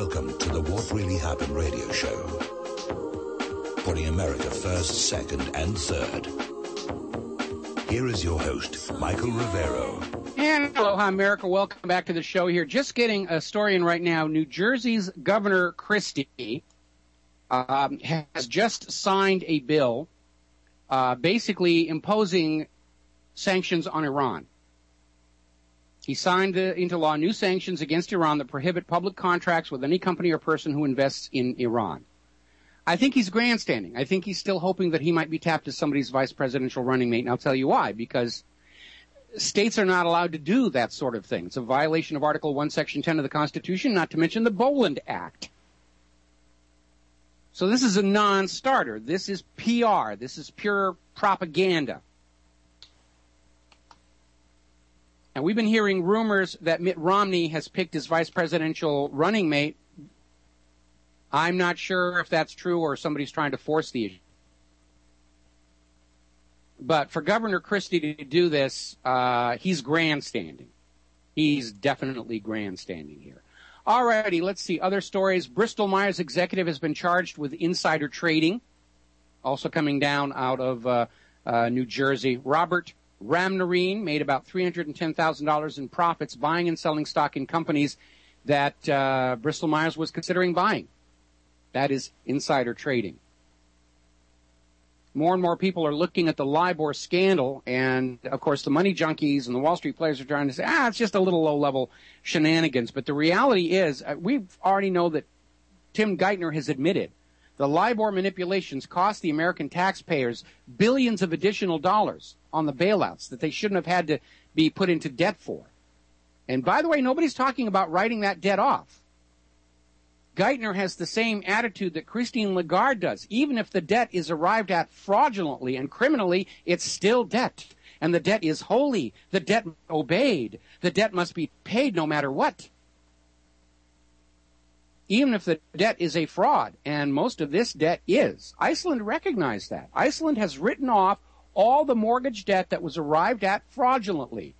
Welcome to the What Really Happened radio show. Putting America first, second, and third. Here is your host, Michael Rivero. And aloha, America. Welcome back to the show here. Just getting a story in right now. New Jersey's Governor Christie has just signed a bill basically imposing sanctions on Iran. He signed into law new sanctions against Iran that prohibit public contracts with any company or person who invests in Iran. I think he's grandstanding. I think he's still hoping that he might be tapped as somebody's vice presidential running mate, and I'll tell you why. Because states are not allowed to do that sort of thing. It's a violation of Article 1, Section 10 of the Constitution, not to mention the Boland Act. So this is a non-starter. This is PR. This is pure propaganda. And we've been hearing rumors that Mitt Romney has picked his vice presidential running mate. I'm not sure if that's true or somebody's trying to force the issue. But for Governor Christie to do this, he's grandstanding. He's definitely grandstanding here. Alrighty, let's see. Other stories. Bristol Myers executive has been charged with insider trading. Also coming down out of New Jersey. Robert Ramnarine made about $310,000 in profits buying and selling stock in companies that Bristol Myers was considering buying. That is insider trading. More and more people are looking at the LIBOR scandal, and, of course, the money junkies and the Wall Street players are trying to say, it's just a little low-level shenanigans. But the reality is, we already know that Tim Geithner has admitted the LIBOR manipulations cost the American taxpayers billions of additional dollars on the bailouts that they shouldn't have had to be put into debt for. And by the way, nobody's talking about writing that debt off. Geithner has the same attitude that Christine Lagarde does. Even if the debt is arrived at fraudulently and criminally, it's still debt. And the debt is holy. The debt obeyed. The debt must be paid no matter what. Even if the debt is a fraud, and most of this debt is. Iceland recognized that. Iceland has written off all the mortgage debt that was arrived at fraudulently.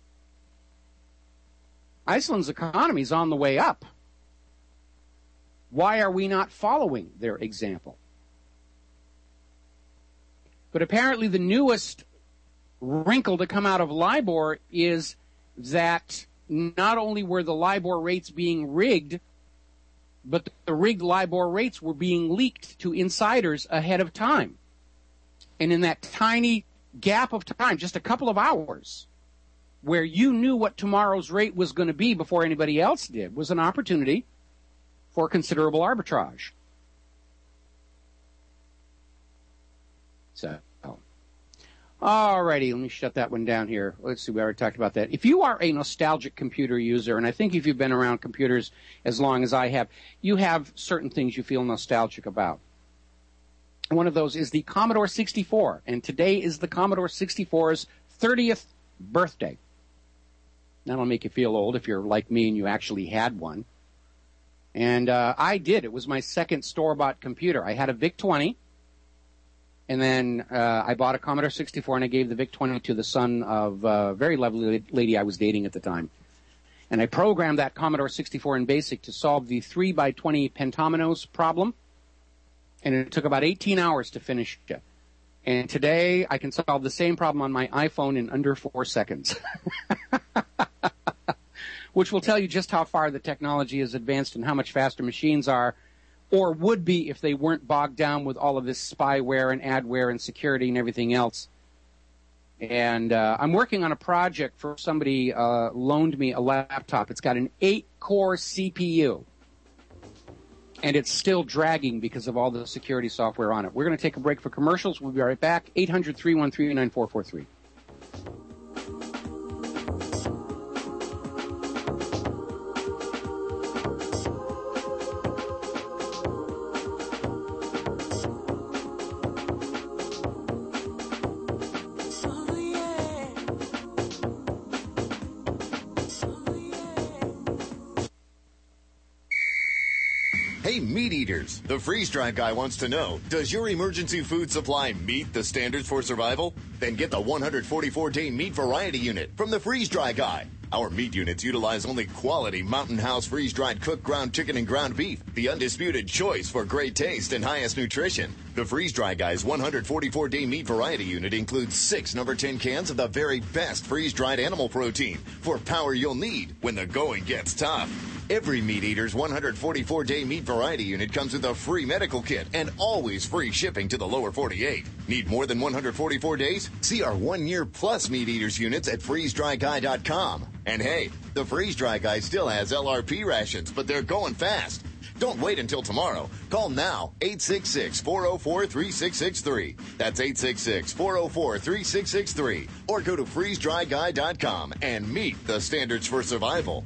Iceland's economy is on the way up. Why are we not following their example? But apparently the newest wrinkle to come out of LIBOR is that not only were the LIBOR rates being rigged, but the rigged LIBOR rates were being leaked to insiders ahead of time. And in that tiny gap of time, just a couple of hours, where you knew what tomorrow's rate was going to be before anybody else did, was an opportunity for considerable arbitrage. So, alrighty, let me shut that one down here. Let's see, we already talked about that. If you are a nostalgic computer user, and I think if you've been around computers as long as I have, you have certain things you feel nostalgic about. One of those is the Commodore 64, and today is the Commodore 64's 30th birthday. That'll make you feel old if you're like me and you actually had one. And I did. It was my second store-bought computer. I had a VIC-20, and then I bought a Commodore 64, and I gave the VIC-20 to the son of a very lovely lady I was dating at the time. And I programmed that Commodore 64 in BASIC to solve the 3x20 pentominoes problem, and it took about 18 hours to finish it. And today, I can solve the same problem on my iPhone in under 4 seconds. Which will tell you just how far the technology has advanced and how much faster machines are, or would be if they weren't bogged down with all of this spyware and adware and security and everything else. And I'm working on a project for somebody loaned me a laptop. It's got an 8-core CPU, and it's still dragging because of all the security software on it. We're going to take a break for commercials. We'll be right back. 800-313-9443. Hey, meat eaters, the Freeze Dry Guy wants to know, does your emergency food supply meet the standards for survival? Then get the 144-day meat variety unit from the Freeze Dry Guy. Our meat units utilize only quality Mountain House freeze-dried cooked ground chicken and ground beef, the undisputed choice for great taste and highest nutrition. The Freeze Dry Guy's 144-day meat variety unit includes 6 number 10 cans of the very best freeze-dried animal protein for power you'll need when the going gets tough. Every Meat Eater's 144-day meat variety unit comes with a free medical kit and always free shipping to the lower 48. Need more than 144 days? See our 1-year plus Meat Eaters units at freezedryguy.com. And hey, the Freeze Dry Guy still has LRP rations, but they're going fast. Don't wait until tomorrow. Call now, 866-404-3663. That's 866-404-3663. Or go to freezedryguy.com and meet the standards for survival.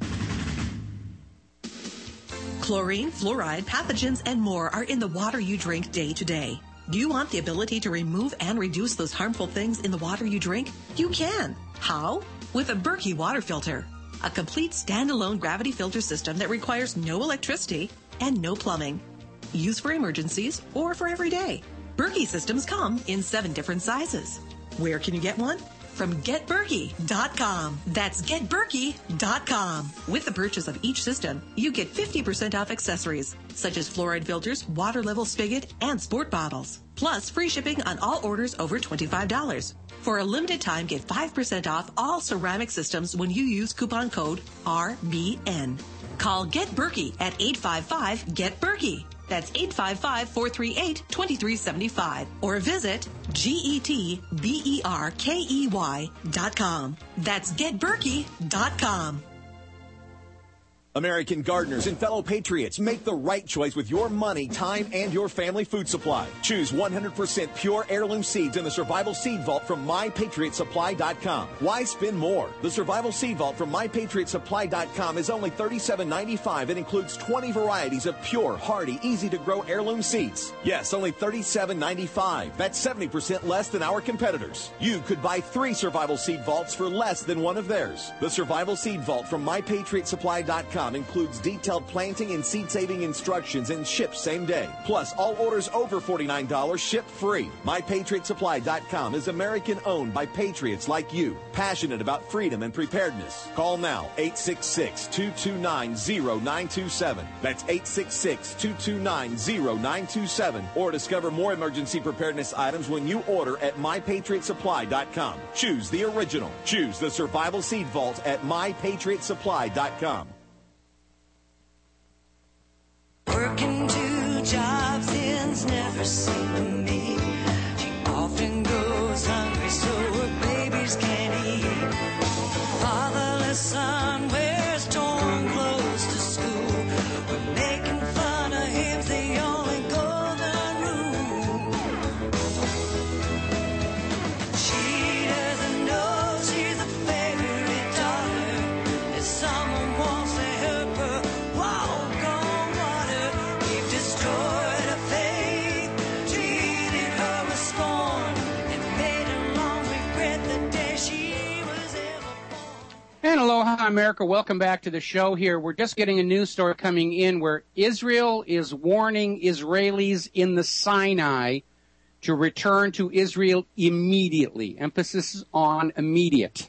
Chlorine, fluoride, pathogens, and more are in the water you drink day to day. Do you want the ability to remove and reduce those harmful things in the water you drink? You can. How? With a Berkey water filter. A complete standalone gravity filter system that requires no electricity and no plumbing. Used for emergencies or for every day. Berkey systems come in 7 different sizes. Where can you get one? From GetBerkey.com. That's GetBerkey.com. With the purchase of each system, you get 50% off accessories, such as fluoride filters, water level spigot, and sport bottles. Plus, free shipping on all orders over $25. For a limited time, get 5% off all ceramic systems when you use coupon code RBN. Call Get Berkey at 855-GET-BERKEY. That's 855-438-2375. Or visit GetBerkey.com. That's GetBerkey.com. American gardeners and fellow patriots, make the right choice with your money, time, and your family food supply. Choose 100% pure heirloom seeds in the Survival Seed Vault from MyPatriotSupply.com. Why spend more? The Survival Seed Vault from MyPatriotSupply.com is only $37.95 and includes 20 varieties of pure, hardy, easy-to-grow heirloom seeds. Yes, only $37.95. That's 70% less than our competitors. You could buy 3 Survival Seed Vaults for less than one of theirs. The Survival Seed Vault from MyPatriotSupply.com includes detailed planting and seed-saving instructions and ships same day. Plus, all orders over $49 ship free. MyPatriotSupply.com is American-owned by patriots like you, passionate about freedom and preparedness. Call now, 866-229-0927. That's 866-229-0927. Or discover more emergency preparedness items when you order at MyPatriotSupply.com. Choose the original. Choose the Survival Seed Vault at MyPatriotSupply.com. Working 2 jobs ends never seem to meet. She often goes hungry so her babies can't eat. Fatherless son wears torn clothes to school. We're making fun of him's the only golden rule. She doesn't know she's a favorite daughter. If someone wants to help her walk on water, we've destroyed her faith, treated her with scorn, and made her long regret the day she was ever born. And aloha, America. Welcome back to the show here. We're just getting a news story coming in where Israel is warning Israelis in the Sinai to return to Israel immediately. Emphasis on immediate.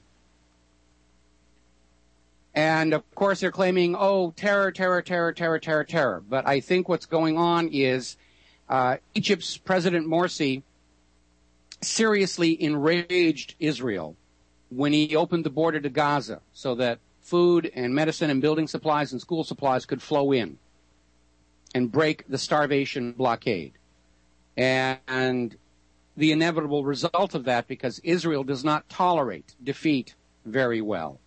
And, of course, they're claiming, oh, terror, terror, terror, terror, terror, terror. But I think what's going on is Egypt's President Morsi seriously enraged Israel when he opened the border to Gaza so that food and medicine and building supplies and school supplies could flow in and break the starvation blockade. And the inevitable result of that, because Israel does not tolerate defeat very well.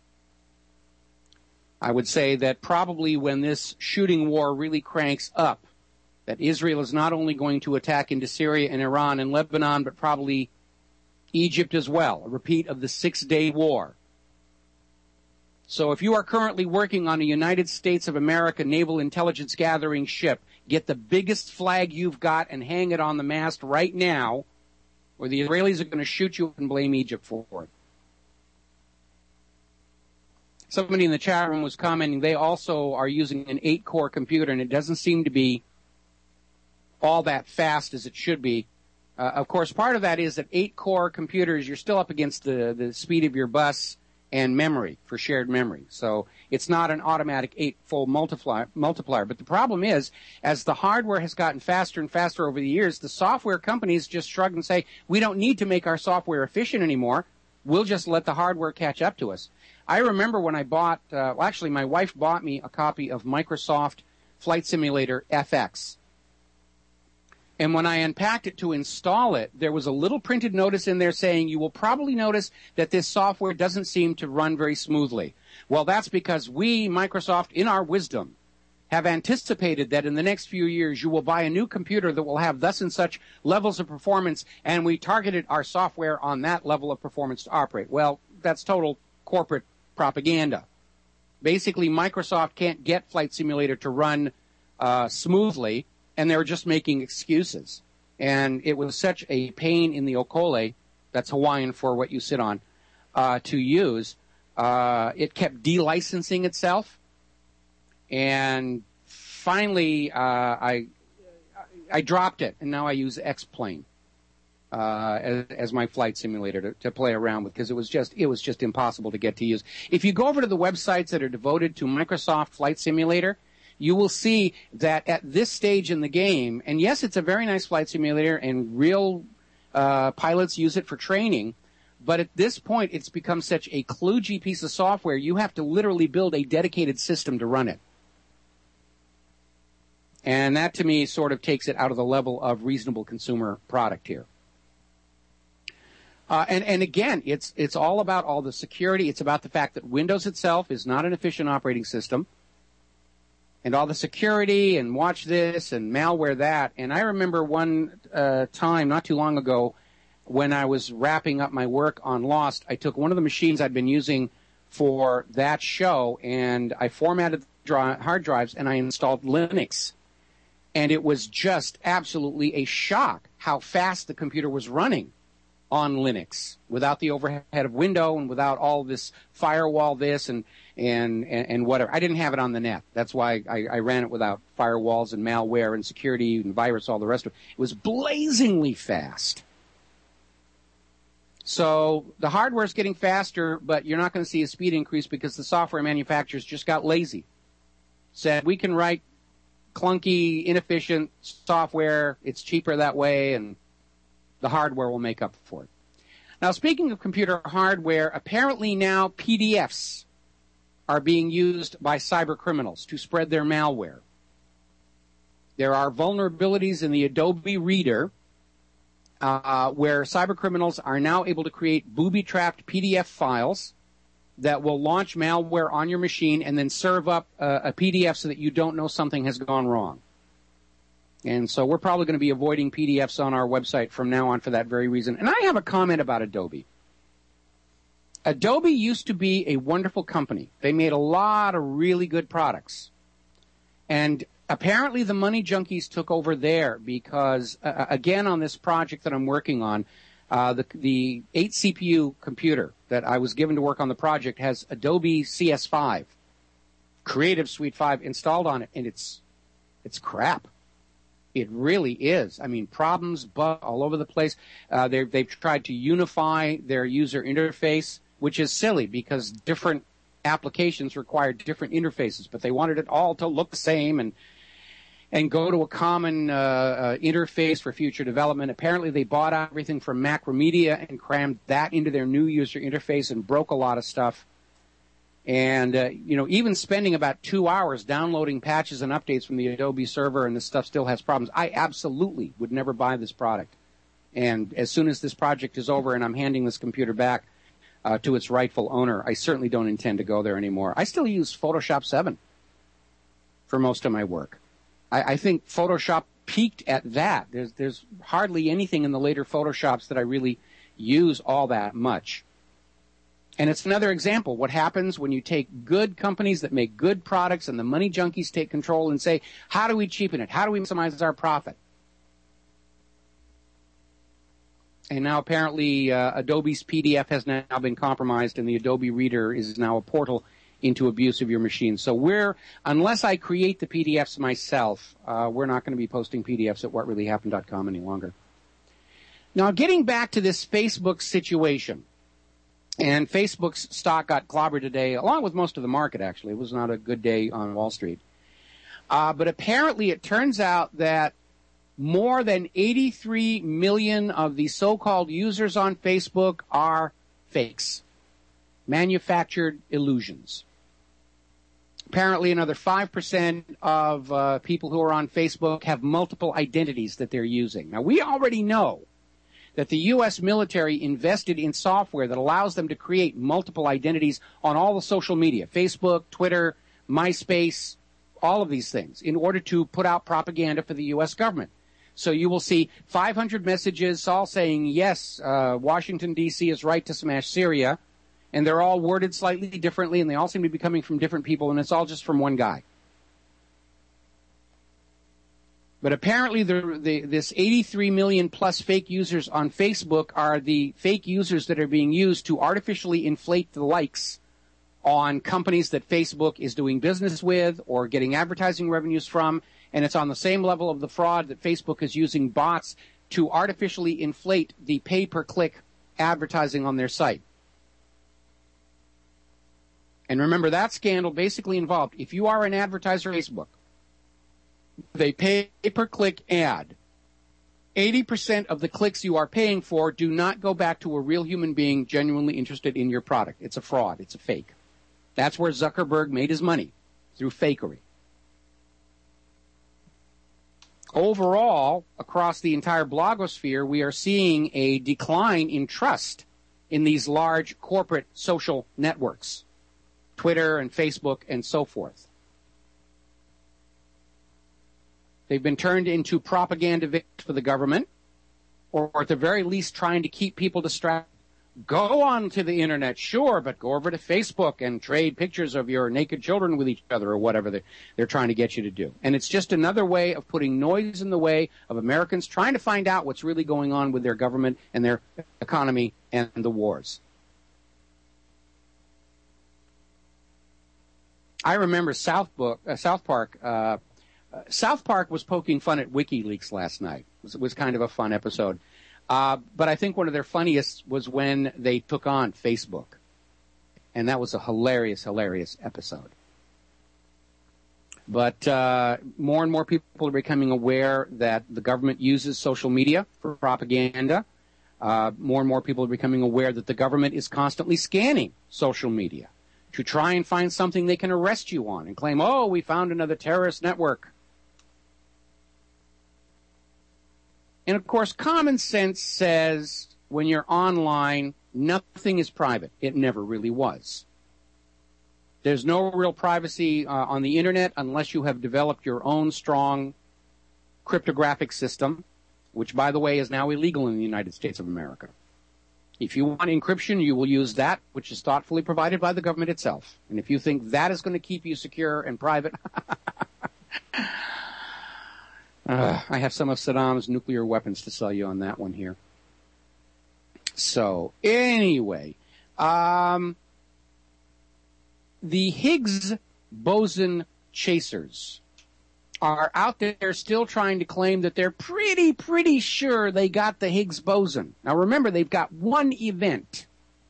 I would say that probably when this shooting war really cranks up, that Israel is not only going to attack into Syria and Iran and Lebanon, but probably Egypt as well, a repeat of the 6-day war. So if you are currently working on a United States of America naval intelligence gathering ship, get the biggest flag you've got and hang it on the mast right now, or the Israelis are going to shoot you and blame Egypt for it. Somebody in the chat room was commenting they also are using an 8-core computer, and it doesn't seem to be all that fast as it should be. Of course, part of that is that 8-core computers, you're still up against the speed of your bus and memory for shared memory. So it's not an automatic 8-fold multiplier. But the problem is, as the hardware has gotten faster and faster over the years, the software companies just shrug and say, we don't need to make our software efficient anymore. We'll just let the hardware catch up to us. I remember when I bought, actually my wife bought me a copy of Microsoft Flight Simulator FX. And when I unpacked it to install it, there was a little printed notice in there saying, you will probably notice that this software doesn't seem to run very smoothly. Well, that's because we, Microsoft, in our wisdom, have anticipated that in the next few years you will buy a new computer that will have thus and such levels of performance, and we targeted our software on that level of performance to operate. Well, that's total corporate propaganda. Basically, Microsoft can't get Flight Simulator to run smoothly, and they were just making excuses. And it was such a pain in the okole, that's Hawaiian for what you sit on, to use. It kept delicensing itself. And finally, I dropped it, and now I use X-Plane as my flight simulator to play around with, because it was just impossible to get to use. If you go over to the websites that are devoted to Microsoft Flight Simulator, you will see that at this stage in the game, and yes, it's a very nice flight simulator, and real pilots use it for training, but at this point, it's become such a kludgy piece of software, you have to literally build a dedicated system to run it. And that, to me, sort of takes it out of the level of reasonable consumer product here. And again, it's all about all the security. It's about the fact that Windows itself is not an efficient operating system. And all the security, and watch this, and malware that. And I remember one time, not too long ago, when I was wrapping up my work on Lost, I took one of the machines I'd been using for that show, and I formatted the hard drives, and I installed Linux. And it was just absolutely a shock how fast the computer was running on Linux without the overhead of Windows and without all this firewall this and whatever. I didn't have it on the net. That's why I ran it without firewalls and malware and security and virus, all the rest of it. It was blazingly fast. So the hardware is getting faster, but you're not going to see a speed increase because the software manufacturers just got lazy. Said, we can write clunky, inefficient software. It's cheaper that way, and the hardware will make up for it. Now, speaking of computer hardware, apparently now PDFs are being used by cyber criminals to spread their malware. There are vulnerabilities in the Adobe Reader where cyber criminals are now able to create booby-trapped PDF files that will launch malware on your machine and then serve up a PDF so that you don't know something has gone wrong. And so we're probably going to be avoiding PDFs on our website from now on for that very reason. And I have a comment about Adobe. Adobe used to be a wonderful company. They made a lot of really good products. And apparently the money junkies took over there because, again, on this project that I'm working on, the 8 CPU computer that I was given to work on the project has Adobe CS5, Creative Suite 5 installed on it, and it's crap. It really is. I mean, problems, bugs all over the place. They've tried to unify their user interface, which is silly because different applications require different interfaces, but they wanted it all to look the same and go to a common interface for future development. Apparently, they bought everything from Macromedia and crammed that into their new user interface and broke a lot of stuff. And, even spending about 2 hours downloading patches and updates from the Adobe server, and this stuff still has problems. I absolutely would never buy this product. And as soon as this project is over and I'm handing this computer back to its rightful owner, I certainly don't intend to go there anymore. I still use Photoshop 7 for most of my work. I think Photoshop peaked at that. There's hardly anything in the later Photoshops that I really use all that much. And it's another example. What happens when you take good companies that make good products and the money junkies take control and say, how do we cheapen it? How do we maximize our profit? And now apparently Adobe's PDF has now been compromised and the Adobe Reader is now a portal into abuse of your machine. So unless I create the PDFs myself, we're not going to be posting PDFs at whatreallyhappened.com any longer. Now, getting back to this Facebook situation, And Facebook's stock got clobbered today, along with most of the market, actually. It was not a good day on Wall Street. But apparently it turns out that more than 83 million of the so-called users on Facebook are fakes, manufactured illusions. Apparently another 5% of people who are on Facebook have multiple identities that they're using. Now, we already know that the U.S. military invested in software that allows them to create multiple identities on all the social media, Facebook, Twitter, MySpace, all of these things, in order to put out propaganda for the U.S. government. So you will see 500 messages all saying, yes, Washington, D.C. is right to smash Syria, and they're all worded slightly differently, and they all seem to be coming from different people, and it's all just from one guy. But apparently this 83 million plus fake users on Facebook are the fake users that are being used to artificially inflate the likes on companies that Facebook is doing business with or getting advertising revenues from. And it's on the same level of the fraud that Facebook is using bots to artificially inflate the pay-per-click advertising on their site. And remember, that scandal basically involved, if you are an advertiser on Facebook, they pay-per-click ad. 80% of the clicks you are paying for do not go back to a real human being genuinely interested in your product. It's a fraud. It's a fake. That's where Zuckerberg made his money, through fakery. Overall, across the entire blogosphere, we are seeing a decline in trust in these large corporate social networks, Twitter and Facebook and so forth. They've been turned into propaganda victims for the government, or at the very least trying to keep people distracted. Go on to the internet, sure, but go over to Facebook and trade pictures of your naked children with each other or whatever they're trying to get you to do. And it's just another way of putting noise in the way of Americans trying to find out what's really going on with their government and their economy and the wars. I remember South Park was poking fun at WikiLeaks last night. It was kind of a fun episode. But I think one of their funniest was when they took on Facebook. And that was a hilarious, hilarious episode. But more and more people are becoming aware that the government uses social media for propaganda. More and more people are becoming aware that the government is constantly scanning social media to try and find something they can arrest you on and claim, oh, we found another terrorist network. And, of course, common sense says when you're online, nothing is private. It never really was. There's no real privacy on the Internet unless you have developed your own strong cryptographic system, which, by the way, is now illegal in the United States of America. If you want encryption, you will use that which is thoughtfully provided by the government itself. And if you think that is going to keep you secure and private, I have some of Saddam's nuclear weapons to sell you on that one here. So, anyway, the Higgs boson chasers are out there still trying to claim that they're pretty sure they got the Higgs boson. Now, remember, they've got one event.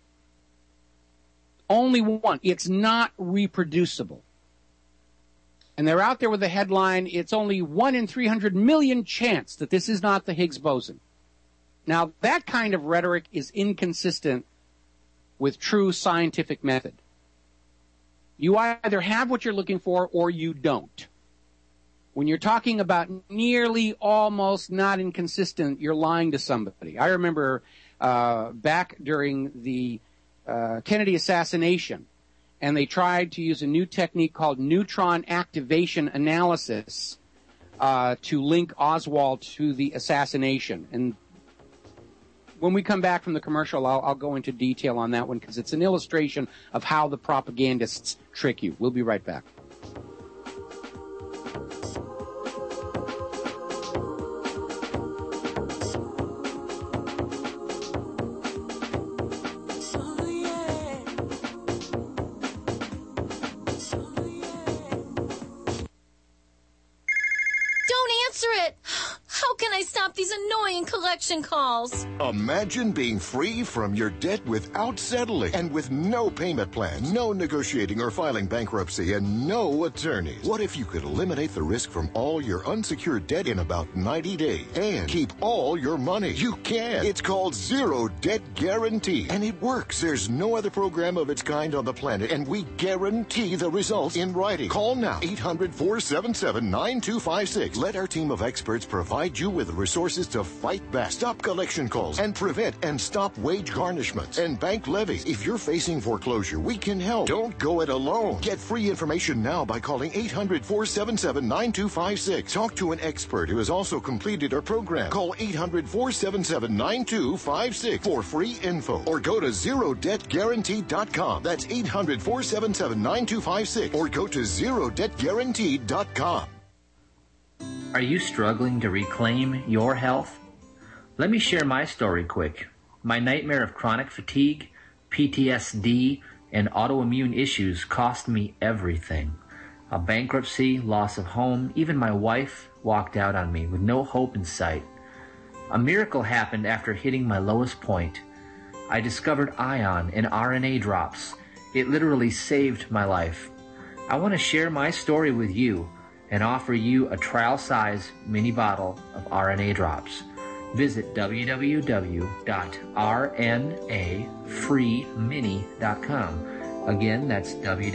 Only one. It's not reproducible. And they're out there with the headline, it's only 1 in 300 million chance that this is not the Higgs boson. Now, that kind of rhetoric is inconsistent with true scientific method. You either have what you're looking for or you don't. When you're talking about nearly, almost, not inconsistent, you're lying to somebody. I remember back during the Kennedy assassination, and they tried to use a new technique called neutron activation analysis to link Oswald to the assassination. And when we come back from the commercial, I'll go into detail on that one because it's an illustration of how the propagandists trick you. We'll be right back. How can I stop these annoying collection calls? Imagine being free from your debt without settling and with no payment plan, no negotiating or filing bankruptcy, and no attorneys. What if you could eliminate the risk from all your unsecured debt in about 90 days and keep all your money? You can. It's called Zero Debt Guarantee, and it works. There's no other program of its kind on the planet, and we guarantee the results in writing. Call now, 800-477-9256. Let our team of experts provide you with the resources to fight back, stop collection calls, and prevent and stop wage garnishments and bank levies. If you're facing foreclosure, we can help. Don't go it alone. Get free information now by calling 800-477-9256. Talk to an expert who has also completed our program. Call 800-477-9256 for free info, or go to ZeroDebtGuarantee.com. That's 800-477-9256, or go to ZeroDebtGuarantee.com. Are you struggling to reclaim your health? Let me share my story quick. My nightmare of chronic fatigue, PTSD, and autoimmune issues cost me everything. A bankruptcy, loss of home, even my wife walked out on me with no hope in sight. A miracle happened after hitting my lowest point. I discovered ion and RNA drops. It literally saved my life. I want to share my story with you and offer you a trial-size mini bottle of RNA drops. Visit www.rnafreemini.com. Again, that's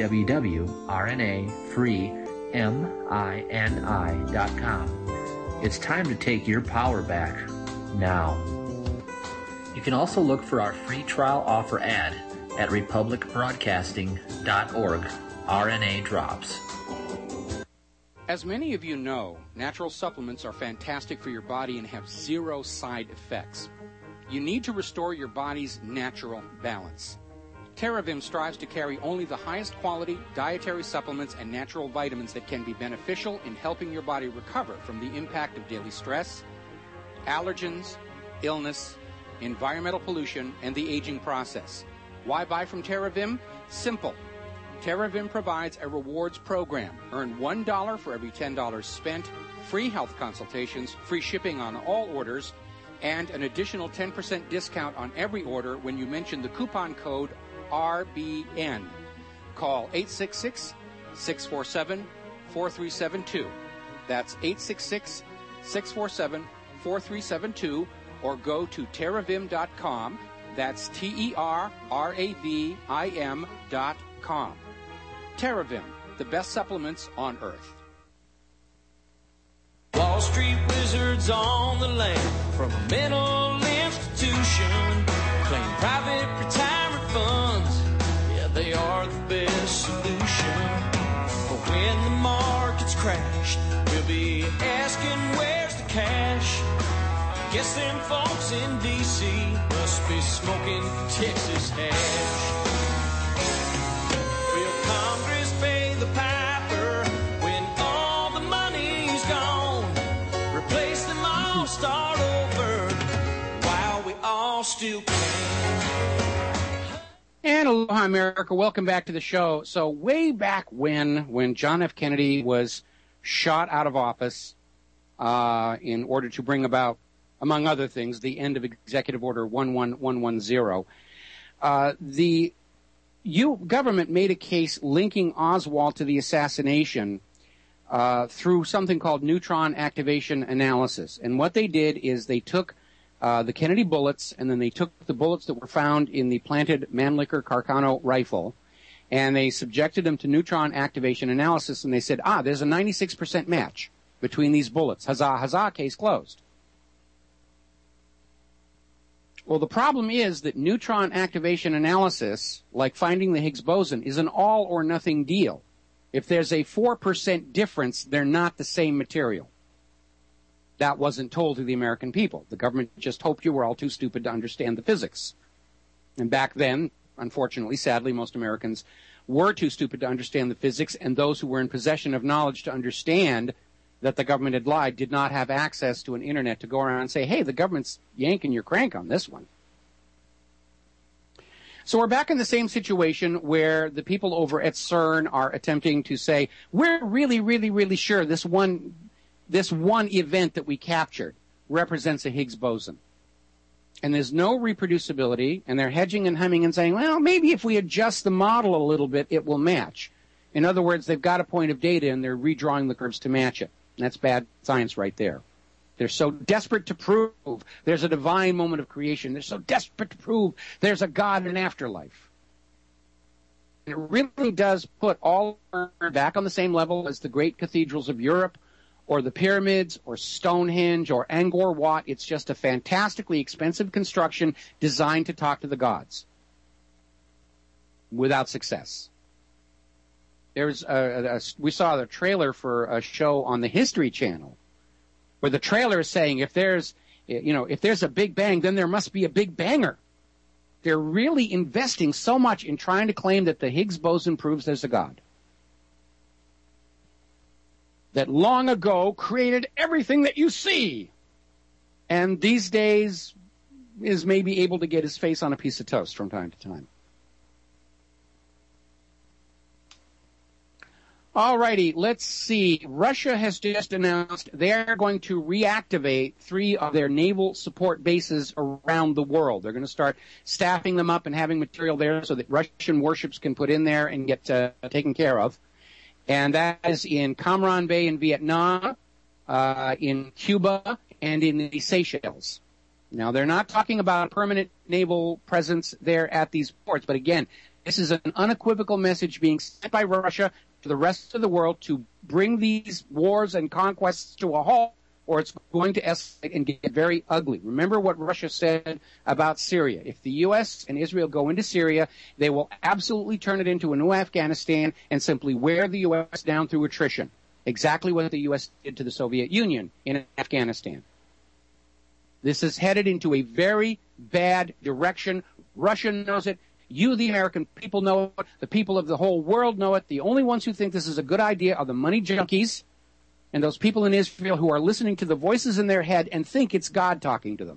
www.rnafreemini.com. It's time to take your power back now. You can also look for our free trial offer ad at republicbroadcasting.org. RNA Drops. As many of you know, natural supplements are fantastic for your body and have zero side effects. You need to restore your body's natural balance. TerraVim strives to carry only the highest quality dietary supplements and natural vitamins that can be beneficial in helping your body recover from the impact of daily stress, allergens, illness, environmental pollution, and the aging process. Why buy from TerraVim? Simple. TerraVim provides a rewards program. Earn $1 for every $10 spent, free health consultations, free shipping on all orders, and an additional 10% discount on every order when you mention the coupon code RBN. Call 866-647-4372. That's 866-647-4372, or go to TerraVim.com. That's TerraVim.com. TerraVim, the best supplements on earth. Wall Street wizards on the land from a mental institution. Claim private retirement funds, yeah, they are the best solution. But when the markets crash, we'll be asking where's the cash. Guess them folks in D.C. must be smoking Texas hash. Will Congress pay the piper when all the money's gone? Replace them all, start over while we all still can. And aloha, America. Welcome back to the show. So way back when John F. Kennedy was shot out of office in order to bring about, among other things, the end of Executive Order 11110, the government made a case linking Oswald to the assassination through something called neutron activation analysis. And what they did is they took the Kennedy bullets, and then they took the bullets that were found in the planted Mannlicher Carcano rifle, and they subjected them to neutron activation analysis, and they said, there's a 96% match between these bullets. Huzzah, huzzah, case closed. Well, the problem is that neutron activation analysis, like finding the Higgs boson, is an all-or-nothing deal. If there's a 4% difference, they're not the same material. That wasn't told to the American people. The government just hoped you were all too stupid to understand the physics. And back then, unfortunately, sadly, most Americans were too stupid to understand the physics, and those who were in possession of knowledge to understand that the government had lied did not have access to an internet to go around and say, hey, the government's yanking your crank on this one. So we're back in the same situation where the people over at CERN are attempting to say, we're really, really, really sure this one this one event that we captured represents a Higgs boson. And there's no reproducibility, and they're hedging and hemming and saying, well, maybe if we adjust the model a little bit, it will match. In other words, they've got a point of data, and they're redrawing the curves to match it. And that's bad science right there. They're so desperate to prove there's a divine moment of creation. They're so desperate to prove there's a God in afterlife. And it really does put all back on the same level as the great cathedrals of Europe, or the pyramids, or Stonehenge, or Angkor Wat. It's just a fantastically expensive construction designed to talk to the gods without success. There's we saw the trailer for a show on the History Channel, where the trailer is saying if there's a Big Bang, then there must be a Big Banger. They're really investing so much in trying to claim that the Higgs boson proves there's a God that long ago created everything that you see, and these days is maybe able to get his face on a piece of toast from time to time. All righty, let's see. Russia has just announced they're going to reactivate 3 of their naval support bases around the world. They're going to start staffing them up and having material there so that Russian warships can put in there and get taken care of. And that is in Cam Ranh Bay in Vietnam, in Cuba, and in the Seychelles. Now, they're not talking about a permanent naval presence there at these ports, but again, this is an unequivocal message being sent by Russia to the rest of the world to bring these wars and conquests to a halt, or it's going to escalate and get very ugly. Remember what Russia said about Syria. If the U.S. and Israel go into Syria, they will absolutely turn it into a new Afghanistan and simply wear the U.S. down through attrition. Exactly what the U.S. did to the Soviet Union in Afghanistan. This is headed into a very bad direction. Russia knows it. You, the American people, know it. The people of the whole world know it. The only ones who think this is a good idea are the money junkies and those people in Israel who are listening to the voices in their head and think it's God talking to them.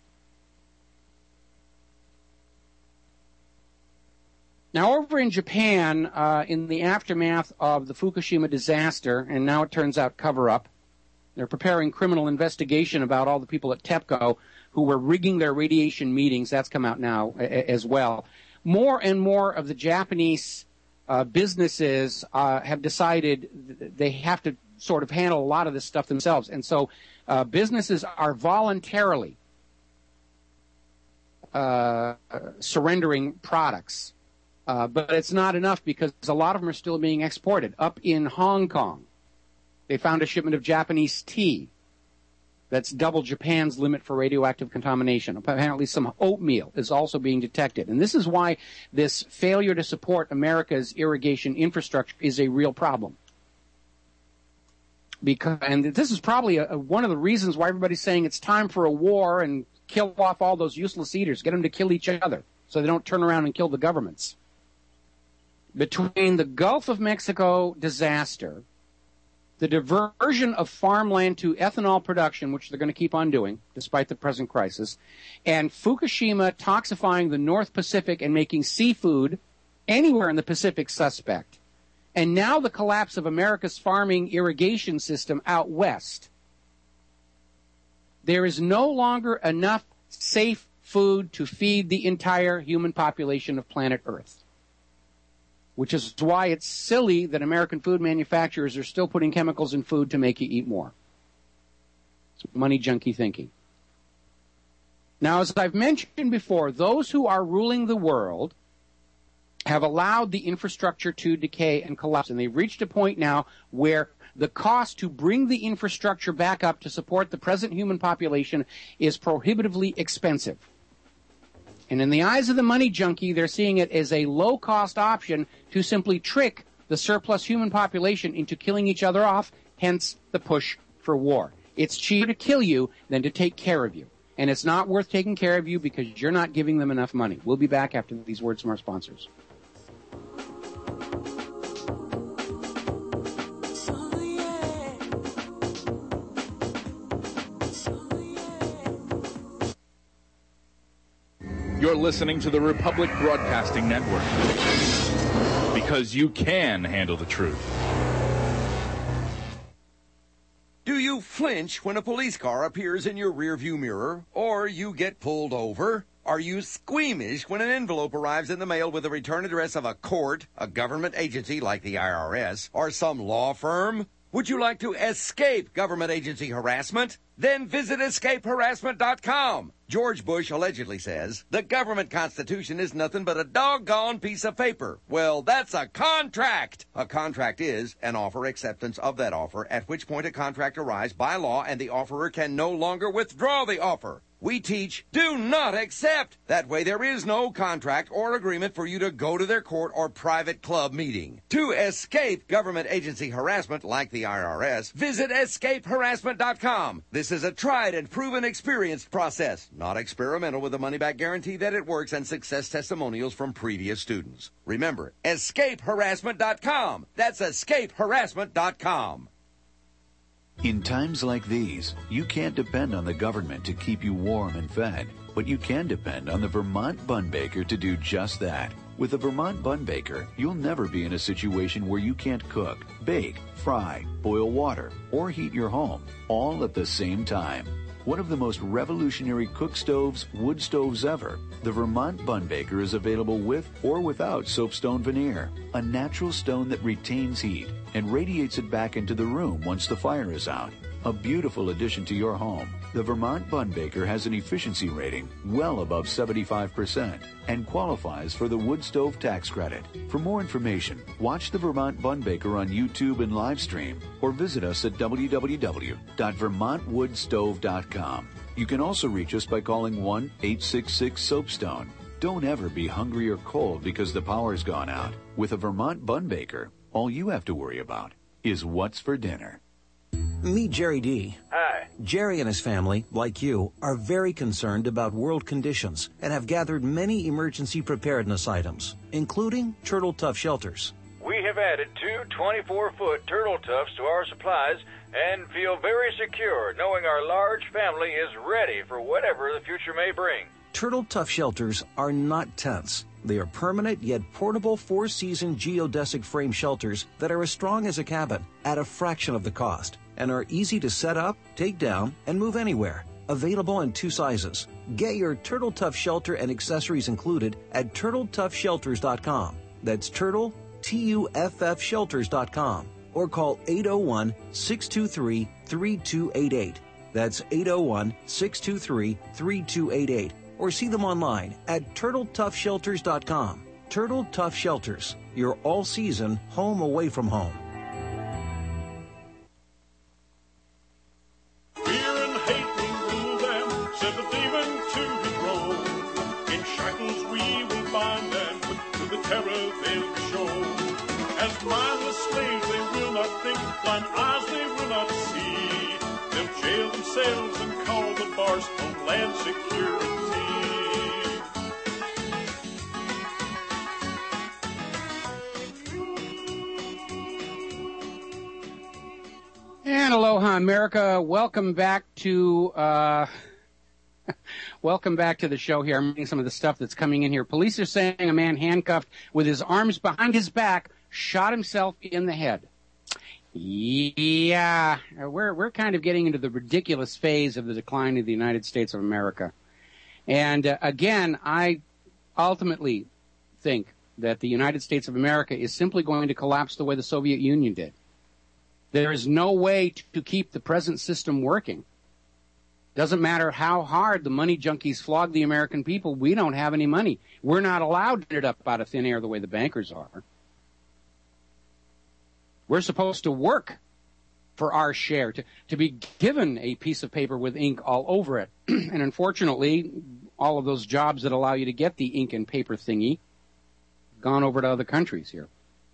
Now, over in Japan, in the aftermath of the Fukushima disaster, and now it turns out cover-up, they're preparing criminal investigation about all the people at TEPCO who were rigging their radiation meetings. That's come out now as well. More and more of the Japanese businesses have decided they have to sort of handle a lot of this stuff themselves. And so businesses are voluntarily surrendering products. But it's not enough because a lot of them are still being exported. Up in Hong Kong, they found a shipment of Japanese tea that's double Japan's limit for radioactive contamination. Apparently some oatmeal is also being detected. And this is why this failure to support America's irrigation infrastructure is a real problem. And this is probably one of the reasons why everybody's saying it's time for a war and kill off all those useless eaters, get them to kill each other so they don't turn around and kill the governments. Between the Gulf of Mexico disaster, the diversion of farmland to ethanol production, which they're going to keep on doing despite the present crisis, and Fukushima toxifying the North Pacific and making seafood anywhere in the Pacific suspect, and now the collapse of America's farming irrigation system out west, there is no longer enough safe food to feed the entire human population of planet Earth. Which is why it's silly that American food manufacturers are still putting chemicals in food to make you eat more. It's money junkie thinking. Now, as I've mentioned before, those who are ruling the world have allowed the infrastructure to decay and collapse, and they've reached a point now where the cost to bring the infrastructure back up to support the present human population is prohibitively expensive. And in the eyes of the money junkie, they're seeing it as a low-cost option to simply trick the surplus human population into killing each other off, hence the push for war. It's cheaper to kill you than to take care of you. And it's not worth taking care of you because you're not giving them enough money. We'll be back after these words from our sponsors. You're listening to the Republic Broadcasting Network. Because you can handle the truth. Do you clinch when a police car appears in your rearview mirror or you get pulled over? Are you squeamish when an envelope arrives in the mail with the return address of a court, a government agency like the IRS, or some law firm? Would you like to escape government agency harassment? Then visit escapeharassment.com. George Bush allegedly says, the government constitution is nothing but a doggone piece of paper. Well, that's a contract. A contract is an offer acceptance of that offer, at which point a contract arrives by law and the offerer can no longer withdraw the offer. We teach, do not accept. That way there is no contract or agreement for you to go to their court or private club meeting. To escape government agency harassment like the IRS, visit escapeharassment.com. This is a tried and proven experienced process, not experimental, with a money-back guarantee that it works and success testimonials from previous students. Remember, escapeharassment.com. That's escapeharassment.com. In times like these, you can't depend on the government to keep you warm and fed, but you can depend on the Vermont Bun Baker to do just that. With the Vermont Bun Baker, you'll never be in a situation where you can't cook, bake, fry, boil water, or heat your home, all at the same time. One of the most revolutionary cook stoves, wood stoves ever, the Vermont Bun Baker is available with or without soapstone veneer, a natural stone that retains heat and radiates it back into the room once the fire is out. A beautiful addition to your home, the Vermont Bun Baker has an efficiency rating well above 75% and qualifies for the wood stove tax credit. For more information, watch the Vermont Bun Baker on YouTube and live stream or visit us at www.vermontwoodstove.com. You can also reach us by calling 1-866-SOAPSTONE. Don't ever be hungry or cold because the power's gone out. With a Vermont Bun Baker, all you have to worry about is what's for dinner. Meet Jerry D. Hi. Jerry and his family, like you, are very concerned about world conditions and have gathered many emergency preparedness items, including Turtle Tough shelters. We have added 2 24-foot Turtle Toughs to our supplies and feel very secure knowing our large family is ready for whatever the future may bring. Turtle Tough shelters are not tents. They are permanent yet portable 4-season geodesic frame shelters that are as strong as a cabin at a fraction of the cost and are easy to set up, take down, and move anywhere. Available in 2 sizes. Get your Turtle Tough shelter and accessories included at TurtleToughShelters.com. That's Turtle, TUFF Shelters.com. Or call 801-623-3288. That's 801-623-3288. Or see them online at TurtleToughShelters.com. Turtle Tough Shelters, your all-season home away from home. Fear and hate will rule them, said the demon to his role. In shackles we will bind them, with the terror they'll be shown. As mindless slaves they will not think, blind eyes they will not see. They'll jail themselves and call the bars Homeland Security. And aloha, America. Welcome back to the show here. I'm reading some of the stuff that's coming in here. Police are saying a man handcuffed with his arms behind his back shot himself in the head. Yeah, we're kind of getting into the ridiculous phase of the decline of the United States of America. And again, I ultimately think that the United States of America is simply going to collapse the way the Soviet Union did. There is no way to keep the present system working. Doesn't matter how hard the money junkies flog the American people, we don't have any money. We're not allowed to get it up out of thin air the way the bankers are. We're supposed to work for our share, to be given a piece of paper with ink all over it. And unfortunately, all of those jobs that allow you to get the ink and paper thingy gone over to other countries here.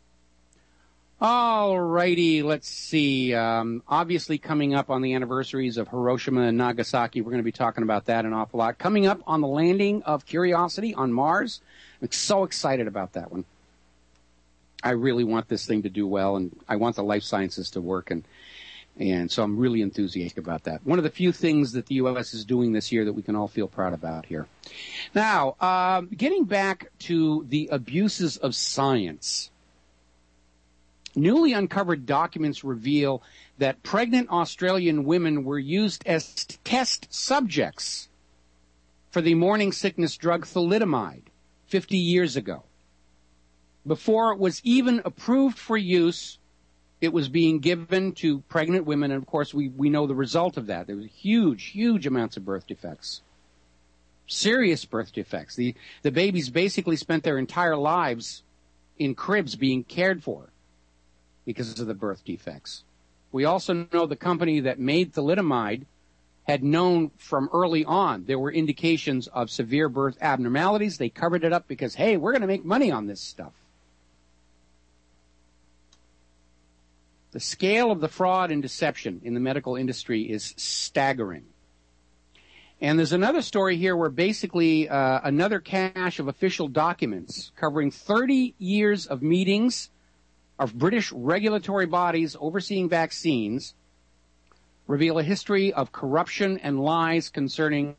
All righty, let's see. Obviously, coming up on the anniversaries of Hiroshima and Nagasaki, we're going to be talking about that an awful lot. Coming up on the landing of Curiosity on Mars, I'm so excited about that one. I really want this thing to do well, and I want the life sciences to work, and so I'm really enthusiastic about that. One of the few things that the U.S. is doing this year that we can all feel proud about here. Now, getting back to the abuses of science. Newly uncovered documents reveal that pregnant Australian women were used as test subjects for the morning sickness drug thalidomide 50 years ago. Before it was even approved for use, it was being given to pregnant women, and of course we know the result of that. There was huge amounts of birth defects. Serious birth defects. The babies basically spent their entire lives in cribs being cared for because of the birth defects. We also know the company that made thalidomide had known from early on there were indications of severe birth abnormalities. They covered it up because, hey, we're going to make money on this stuff. The scale of the fraud and deception in the medical industry is staggering. And there's another story here where basically another cache of official documents covering 30 years of meetings of British regulatory bodies overseeing vaccines reveal a history of corruption and lies concerning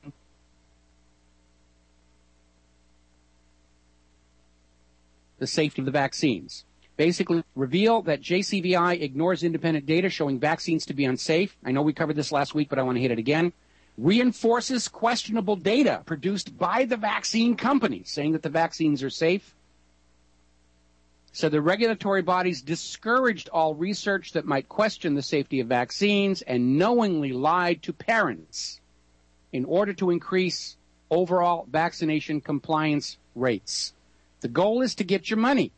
the safety of the vaccines. Basically reveal that JCVI ignores independent data showing vaccines to be unsafe. I know we covered this last week, but I want to hit it again. Reinforces questionable data produced by the vaccine companies saying that the vaccines are safe. So the regulatory bodies discouraged all research that might question the safety of vaccines and knowingly lied to parents in order to increase overall vaccination compliance rates. The goal is to get your money.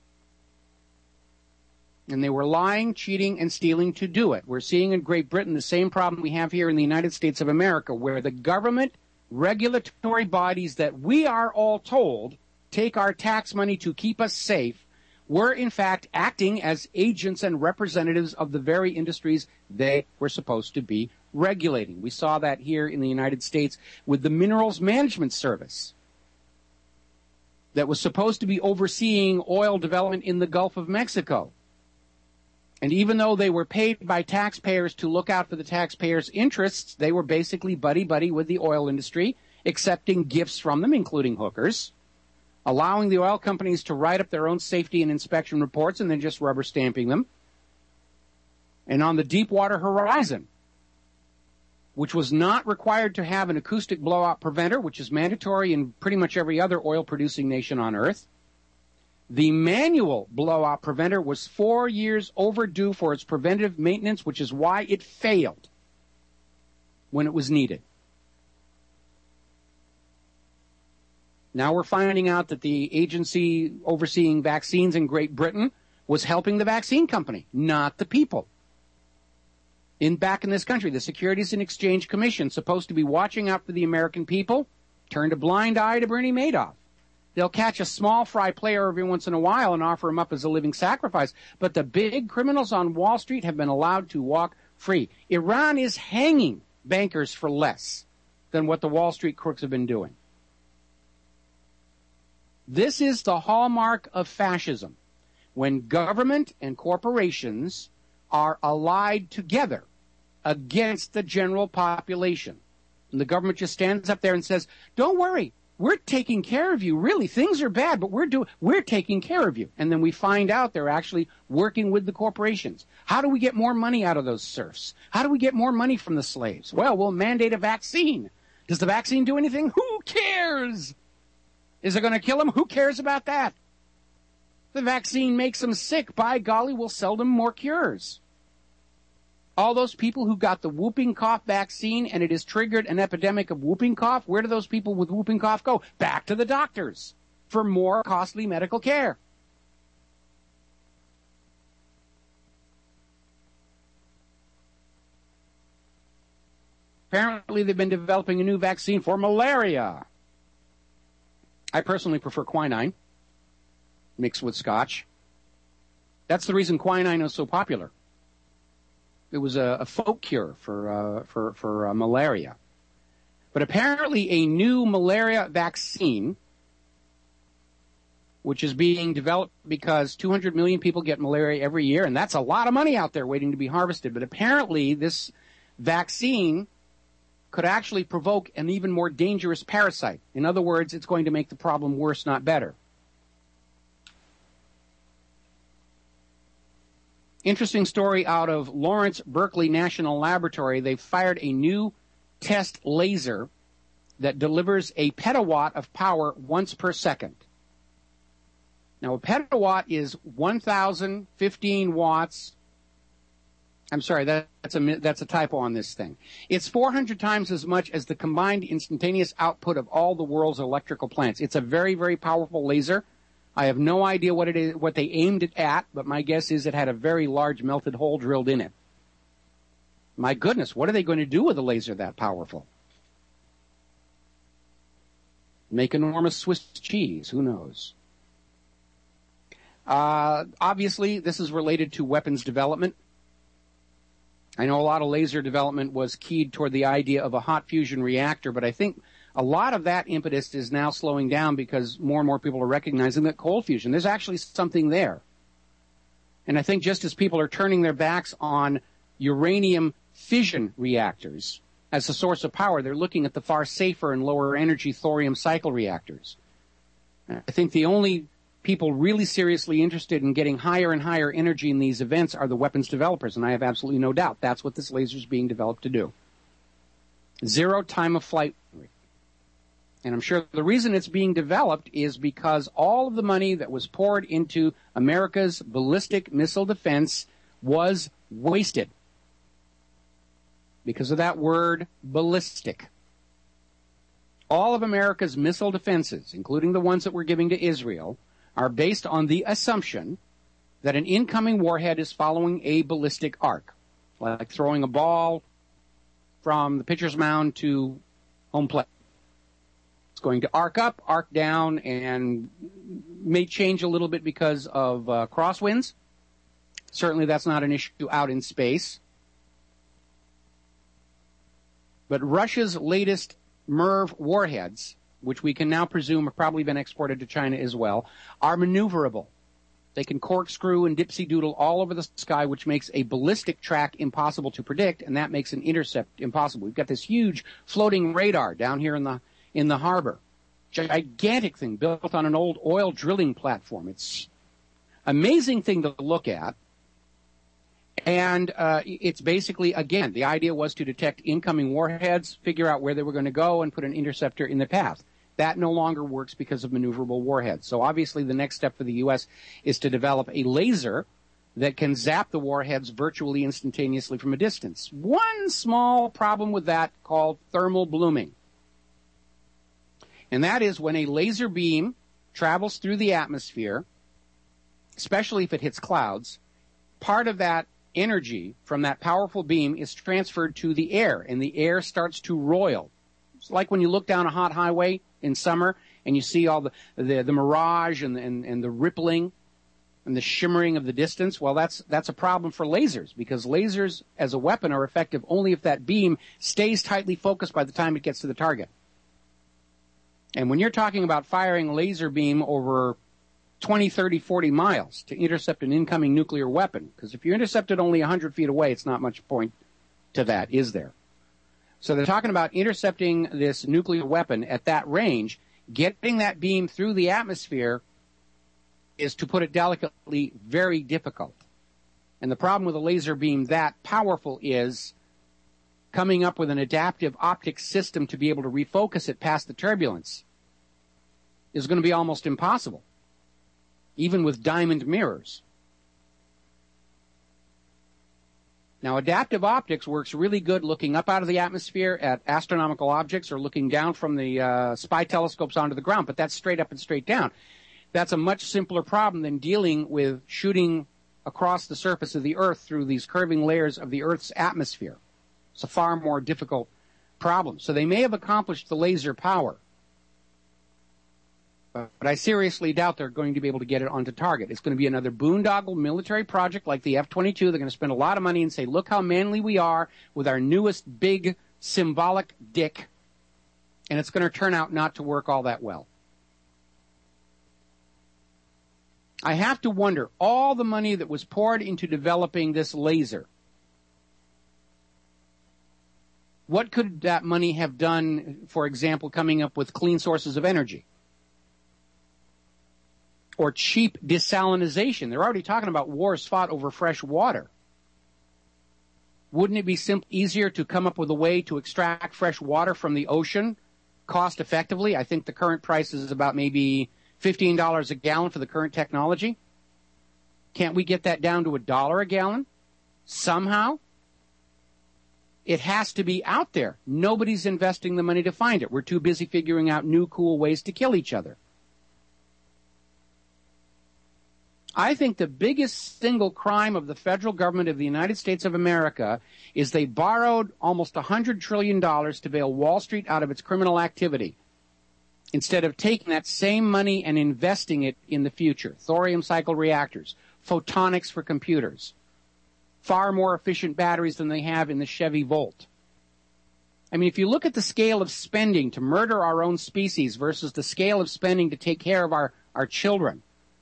And they were lying, cheating, and stealing to do it. We're seeing in Great Britain the same problem we have here in the United States of America, where the government regulatory bodies that we are all told take our tax money to keep us safe were in fact acting as agents and representatives of the very industries they were supposed to be regulating. We saw that here in the United States with the Minerals Management Service that was supposed to be overseeing oil development in the Gulf of Mexico. And even though they were paid by taxpayers to look out for the taxpayers' interests, they were basically buddy-buddy with the oil industry, accepting gifts from them, including hookers, allowing the oil companies to write up their own safety and inspection reports and then just rubber stamping them. And on the Deepwater Horizon, which was not required to have an acoustic blowout preventer, which is mandatory in pretty much every other oil-producing nation on Earth, the manual blowout preventer was 4 years overdue for its preventative maintenance, which is why it failed when it was needed. Now we're finding out that the agency overseeing vaccines in Great Britain was helping the vaccine company, not the people. Back in this country, the Securities and Exchange Commission, supposed to be watching out for the American people, turned a blind eye to Bernie Madoff. They'll catch a small fry player every once in a while and offer him up as a living sacrifice. But the big criminals on Wall Street have been allowed to walk free. Iran is hanging bankers for less than what the Wall Street crooks have been doing. This is the hallmark of fascism, when government and corporations are allied together against the general population. And the government just stands up there and says, don't worry, we're taking care of you. Really, things are bad, but we're taking care of you. And then we find out they're actually working with the corporations. How do we get more money out of those serfs? How do we get more money from the slaves? Well, we'll mandate a vaccine. Does the vaccine do anything? Who cares? Is it going to kill them? Who cares about that? The vaccine makes them sick. By golly, we'll sell them more cures. All those people who got the whooping cough vaccine and it has triggered an epidemic of whooping cough, where do those people with whooping cough go? Back to the doctors for more costly medical care. Apparently, they've been developing a new vaccine for malaria. I personally prefer quinine mixed with scotch. That's the reason quinine is so popular. It was a folk cure for malaria. But apparently a new malaria vaccine, which is being developed because 200 million people get malaria every year, and that's a lot of money out there waiting to be harvested. But apparently this vaccine could actually provoke an even more dangerous parasite. In other words, it's going to make the problem worse, not better. Interesting story out of Lawrence Berkeley National Laboratory. They've fired a new test laser that delivers a petawatt of power once per second. Now, a petawatt is 1,015 watts. I'm sorry, that's a typo on this thing. It's 400 times as much as the combined instantaneous output of all the world's electrical plants. It's a very, very powerful laser. I have no idea what it is, what they aimed it at, but my guess is it had a very large melted hole drilled in it. My goodness, what are they going to do with a laser that powerful? Make enormous Swiss cheese, who knows? Obviously, this is related to weapons development. I know a lot of laser development was keyed toward the idea of a hot fusion reactor, but I think a lot of that impetus is now slowing down because more and more people are recognizing that cold fusion, there's actually something there. And I think just as people are turning their backs on uranium fission reactors as a source of power, they're looking at the far safer and lower energy thorium cycle reactors. I think the only people really seriously interested in getting higher and higher energy in these events are the weapons developers, and I have absolutely no doubt that's what this laser is being developed to do. Zero time of flight. And I'm sure the reason it's being developed is because all of the money that was poured into America's ballistic missile defense was wasted. Because of that word, ballistic. All of America's missile defenses, including the ones that we're giving to Israel, are based on the assumption that an incoming warhead is following a ballistic arc, like throwing a ball from the pitcher's mound to home plate. It's going to arc up, arc down, and may change a little bit because of crosswinds. Certainly that's not an issue out in space. But Russia's latest MIRV warheads, which we can now presume have probably been exported to China as well, are maneuverable. They can corkscrew and dipsy-doodle all over the sky, which makes a ballistic track impossible to predict, and that makes an intercept impossible. We've got this huge floating radar down here in the harbor. Gigantic thing built on an old oil drilling platform. It's an amazing thing to look at. And it's basically, again, the idea was to detect incoming warheads, figure out where they were going to go, and put an interceptor in the path. That no longer works because of maneuverable warheads. So obviously the next step for the U.S. is to develop a laser that can zap the warheads virtually instantaneously from a distance. One small problem with that called thermal blooming. And that is when a laser beam travels through the atmosphere, especially if it hits clouds, part of that energy from that powerful beam is transferred to the air, and the air starts to roil. It's like when you look down a hot highway in summer and you see all the mirage and the rippling and the shimmering of the distance. Well, that's a problem for lasers, because lasers as a weapon are effective only if that beam stays tightly focused by the time it gets to the target. And when you're talking about firing a laser beam over 20, 30, 40 miles to intercept an incoming nuclear weapon, because if you intercept it only 100 feet away, it's not much point to that, is there? So they're talking about intercepting this nuclear weapon at that range. Getting that beam through the atmosphere is, to put it delicately, very difficult. And the problem with a laser beam that powerful is coming up with an adaptive optics system to be able to refocus it past the turbulence is going to be almost impossible, even with diamond mirrors. Now, adaptive optics works really good looking up out of the atmosphere at astronomical objects or looking down from the spy telescopes onto the ground, but that's straight up and straight down. That's a much simpler problem than dealing with shooting across the surface of the Earth through these curving layers of the Earth's atmosphere. It's a far more difficult problem. So they may have accomplished the laser power, but I seriously doubt they're going to be able to get it onto target. It's going to be another boondoggle military project like the F-22. They're going to spend a lot of money and say, look how manly we are with our newest big symbolic dick. And it's going to turn out not to work all that well. I have to wonder, all the money that was poured into developing this laser, what could that money have done, for example, coming up with clean sources of energy? or cheap desalinization. They're already talking about wars fought over fresh water. Wouldn't it be easier to come up with a way to extract fresh water from the ocean cost effectively? I think the current price is about maybe $15 a gallon for the current technology. Can't we get that down to $1 a gallon somehow? It has to be out there. Nobody's investing the money to find it. We're too busy figuring out new cool ways to kill each other. I think the biggest single crime of the federal government of the United States of America is they borrowed almost $100 trillion to bail Wall Street out of its criminal activity, instead of taking that same money and investing it in the future. Thorium cycle reactors, photonics for computers, far more efficient batteries than they have in the Chevy Volt. I mean, if you look at the scale of spending to murder our own species versus the scale of spending to take care of our children,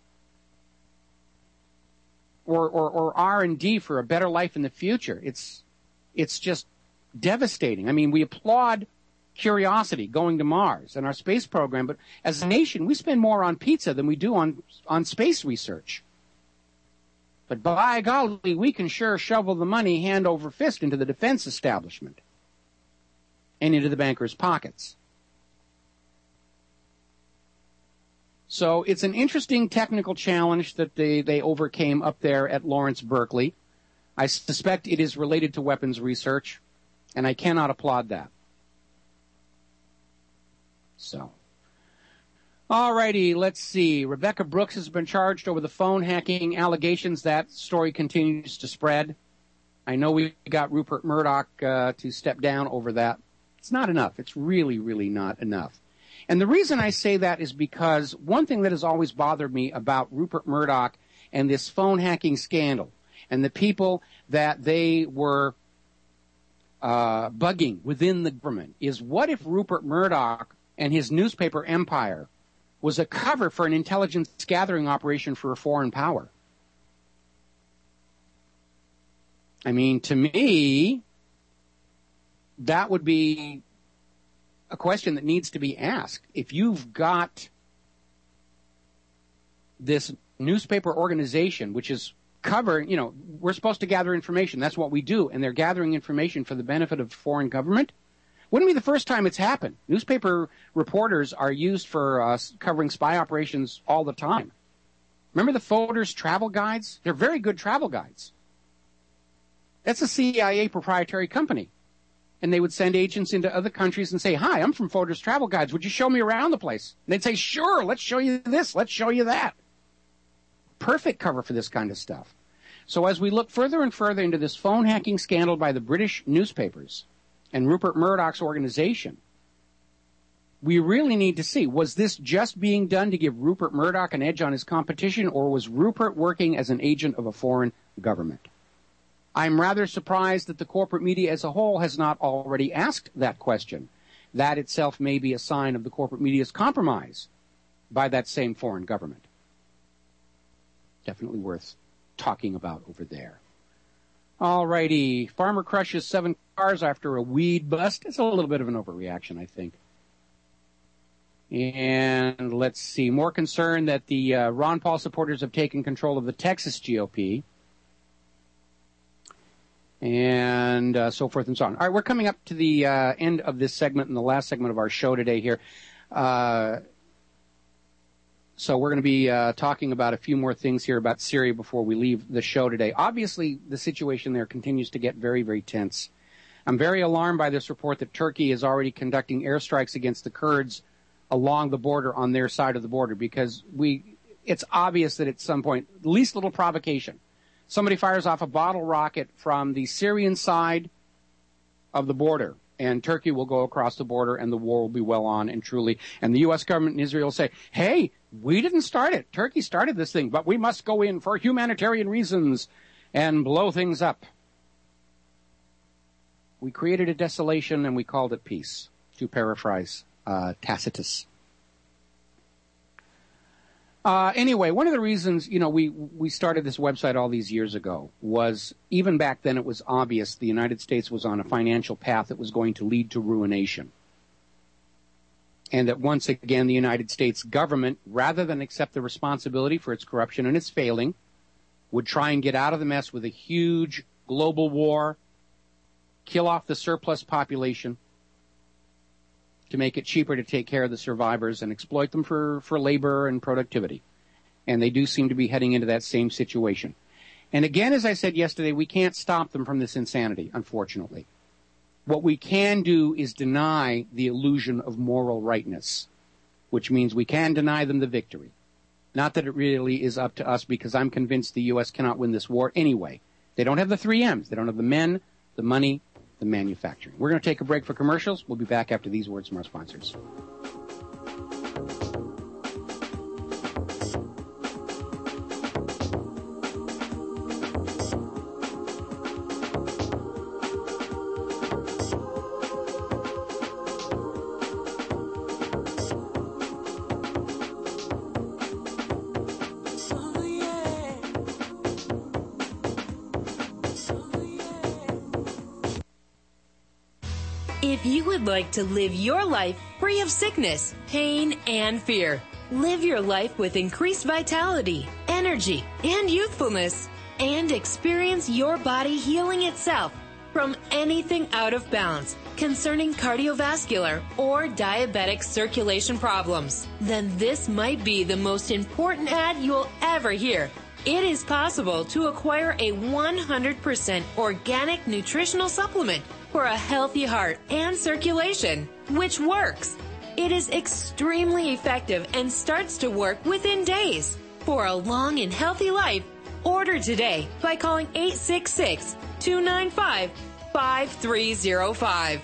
or R&D for a better life in the future, it's just devastating. I mean, we applaud Curiosity going to Mars and our space program, but as a nation, we spend more on pizza than we do on space research. But by golly, we can sure shovel the money hand over fist into the defense establishment and into the bankers' pockets. So it's an interesting technical challenge that they overcame up there at Lawrence Berkeley. I suspect it is related to weapons research, and I cannot applaud that. So, all righty, let's see. Rebecca Brooks has been charged over the phone hacking allegations. That story continues to spread. I know we got Rupert Murdoch to step down over that. It's not enough. It's really, really not enough. And the reason I say that is because one thing that has always bothered me about Rupert Murdoch and this phone hacking scandal and the people that they were bugging within the government is, what if Rupert Murdoch and his newspaper empire was a cover for an intelligence gathering operation for a foreign power? I mean, to me, that would be a question that needs to be asked. If you've got this newspaper organization, which is covering, we're supposed to gather information. That's what we do. And they're gathering information for the benefit of foreign government. Wouldn't be the first time it's happened. Newspaper reporters are used for covering spy operations all the time. Remember the Folders travel guides? They're very good travel guides. That's a CIA proprietary company. And they would send agents into other countries and say, "Hi, I'm from Folders Travel Guides. Would you show me around the place?" And they'd say, "Sure, let's show you this, let's show you that." Perfect cover for this kind of stuff. So as we look further and further into this phone hacking scandal by the British newspapers and Rupert Murdoch's organization, we really need to see, was this just being done to give Rupert Murdoch an edge on his competition, or was Rupert working as an agent of a foreign government? I'm rather surprised that the corporate media as a whole has not already asked that question. That itself may be a sign of the corporate media's compromise by that same foreign government. Definitely worth talking about over there. All righty. Farmer crushes 7 cars after a weed bust. It's a little bit of an overreaction, I think. And let's see. More concern that the Ron Paul supporters have taken control of the Texas GOP. And so forth and so on. All right, we're coming up to the end of this segment and the last segment of our show today here. So we're going to be talking about a few more things here about Syria before we leave the show today. Obviously, the situation there continues to get very, very tense. I'm very alarmed by this report that Turkey is already conducting airstrikes against the Kurds along the border on their side of the border, because it's obvious that at some point, least little provocation, somebody fires off a bottle rocket from the Syrian side of the border, and Turkey will go across the border, and the war will be well on and truly. And the U.S. government and Israel will say, "Hey, we didn't start it. Turkey started this thing, but we must go in for humanitarian reasons and blow things up." We created a desolation, and we called it peace, to paraphrase Tacitus. Anyway, one of the reasons, we started this website all these years ago was, even back then it was obvious the United States was on a financial path that was going to lead to ruination. and that once again the United States government, rather than accept the responsibility for its corruption and its failing, would try and get out of the mess with a huge global war, kill off the surplus population to make it cheaper to take care of the survivors and exploit them for labor and productivity. And they do seem to be heading into that same situation. And again, as I said yesterday, we can't stop them from this insanity, unfortunately. What we can do is deny the illusion of moral rightness, which means we can deny them the victory. Not that it really is up to us, because I'm convinced the U.S. cannot win this war anyway. They don't have the 3 M's. They don't have the men, the money, the manufacturing. We're going to take a break for commercials. We'll be back after these words from our sponsors. If you would like to live your life free of sickness, pain, and fear, live your life with increased vitality, energy, and youthfulness, and experience your body healing itself from anything out of balance concerning cardiovascular or diabetic circulation problems, then this might be the most important ad you'll ever hear. It is possible to acquire a 100% organic nutritional supplement for a healthy heart and circulation, which works. It is extremely effective and starts to work within days. For a long and healthy life, order today by calling 866-295-5305.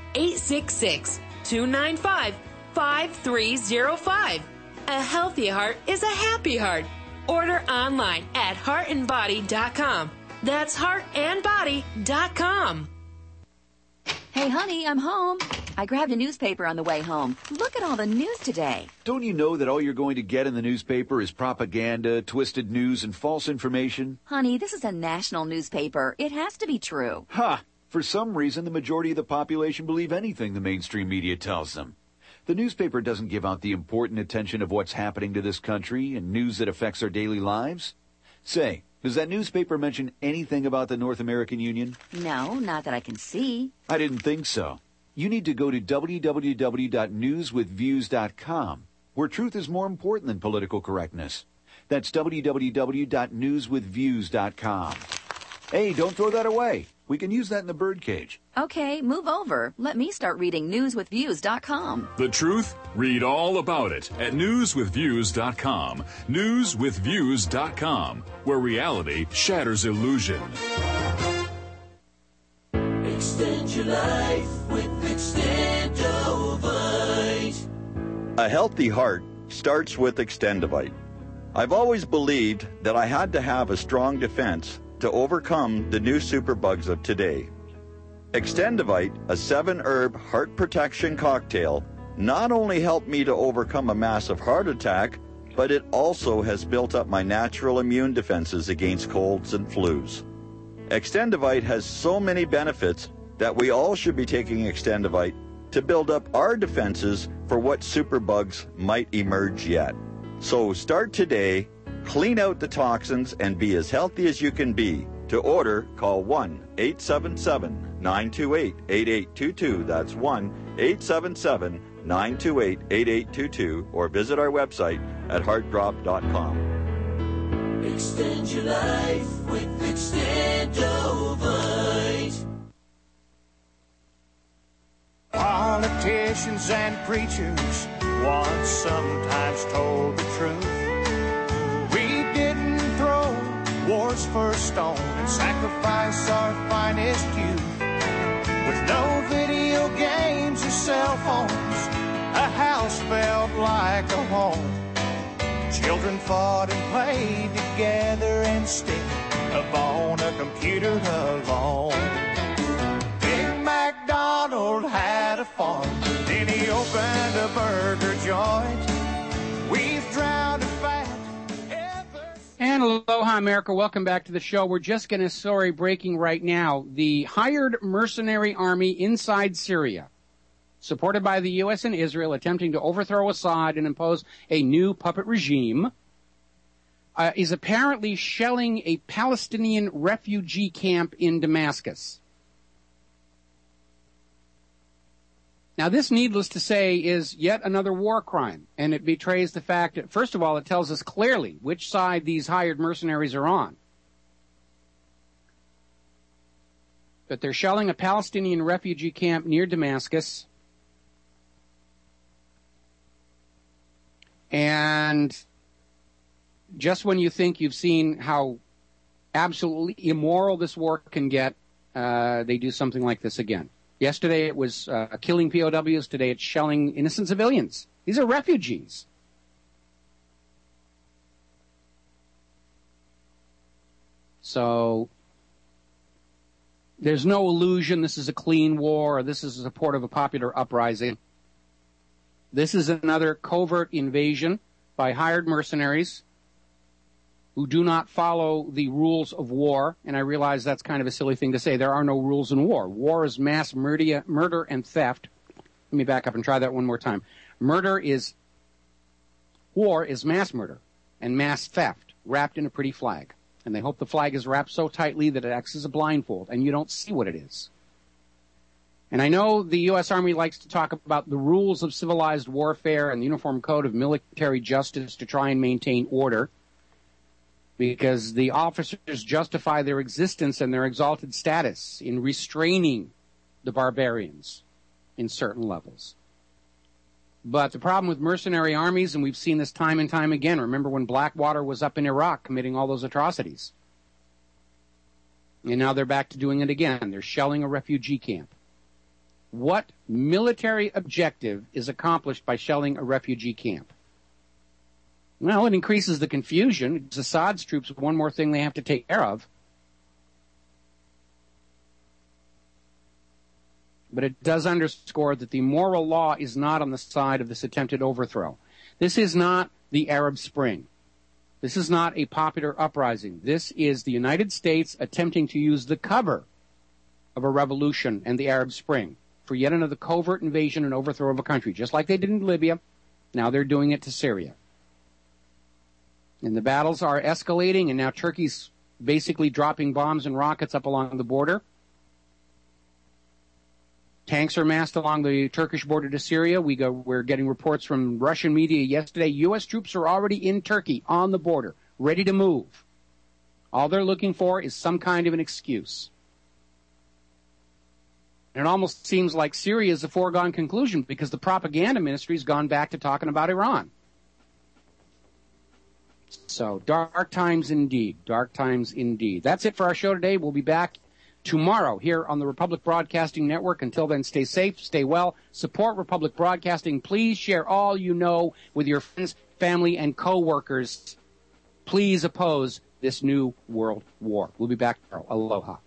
866-295-5305. A healthy heart is a happy heart. Order online at heartandbody.com. That's heartandbody.com. Hey, honey, I'm home. I grabbed a newspaper on the way home. Look at all the news today. Don't you know that all you're going to get in the newspaper is propaganda, twisted news, and false information? Honey, this is a national newspaper. It has to be true. Ha! For some reason, the majority of the population believe anything the mainstream media tells them. The newspaper doesn't give out the important attention of what's happening to this country and news that affects our daily lives. Say, does that newspaper mention anything about the North American Union? No, not that I can see. I didn't think so. You need to go to www.newswithviews.com, where truth is more important than political correctness. That's www.newswithviews.com. Hey, don't throw that away. We can use that in the birdcage. Okay, move over. Let me start reading newswithviews.com. The truth? Read all about it at newswithviews.com. Newswithviews.com, where reality shatters illusion. Extend your life with Extendovite. A healthy heart starts with Extendovite. I've always believed that I had to have a strong defense to overcome the new superbugs of today. Extendovite, a 7-herb heart protection cocktail, not only helped me to overcome a massive heart attack, but it also has built up my natural immune defenses against colds and flus. Extendovite has so many benefits that we all should be taking Extendovite to build up our defenses for what superbugs might emerge yet. So start today. Clean out the toxins and be as healthy as you can be. To order, call 1-877-928-8822. That's 1-877-928-8822. Or visit our website at heartdrop.com. Extend your life with Extendovite. Politicians and preachers once sometimes told the truth. War's first stone and sacrifice our finest youth. With no video games or cell phones, a house felt like a home. Children fought and played together instead of on a computer alone. Big MacDonald had a farm, then he opened a burger joint. We've drowned in fat. And aloha, America. Welcome back to the show. We're just getting a story breaking right now. The hired mercenary army inside Syria supported by the U.S. and Israel, attempting to overthrow Assad and impose a new puppet regime, is apparently shelling a Palestinian refugee camp in Damascus. Now, this, needless to say, is yet another war crime, and it betrays the fact that, first of all, it tells us clearly which side these hired mercenaries are on. But they're shelling a Palestinian refugee camp near Damascus, and just when you think you've seen how absolutely immoral this war can get, they do something like this again. Yesterday it was killing POWs. Today it's shelling innocent civilians. These are refugees. So there's no illusion this is a clean war or this is a support of a popular uprising. This is another covert invasion by hired mercenaries who do not follow the rules of war. And I realize that's kind of a silly thing to say. There are no rules in war. War is mass murder and theft. Let me back up and try that one more time. War is mass murder and mass theft wrapped in a pretty flag. And they hope the flag is wrapped so tightly that it acts as a blindfold and you don't see what it is. And I know the U.S. Army likes to talk about the rules of civilized warfare and the Uniform Code of Military Justice to try and maintain order, because the officers justify their existence and their exalted status in restraining the barbarians in certain levels. But the problem with mercenary armies, and we've seen this time and time again, remember when Blackwater was up in Iraq committing all those atrocities. And now they're back to doing it again. They're shelling a refugee camp. What military objective is accomplished by shelling a refugee camp? Well, it increases the confusion. It's Assad's troops one more thing they have to take care of. But it does underscore that the moral law is not on the side of this attempted overthrow. This is not the Arab Spring. This is not a popular uprising. This is the United States attempting to use the cover of a revolution and the Arab Spring for yet another covert invasion and overthrow of a country, just like they did in Libya. Now they're doing it to Syria. And the battles are escalating, and now Turkey's basically dropping bombs and rockets up along the border. Tanks are massed along the Turkish border to Syria. We're getting reports from Russian media yesterday. U.S. troops are already in Turkey on the border, ready to move. All they're looking for is some kind of an excuse. And it almost seems like Syria is a foregone conclusion because the propaganda ministry's gone back to talking about Iran. So, dark times indeed. Dark times indeed. That's it for our show today. We'll be back tomorrow here on the Republic Broadcasting Network. Until then, stay safe, stay well, support Republic Broadcasting. Please share all you know with your friends, family, and co-workers. Please oppose this new world war. We'll be back tomorrow. Aloha.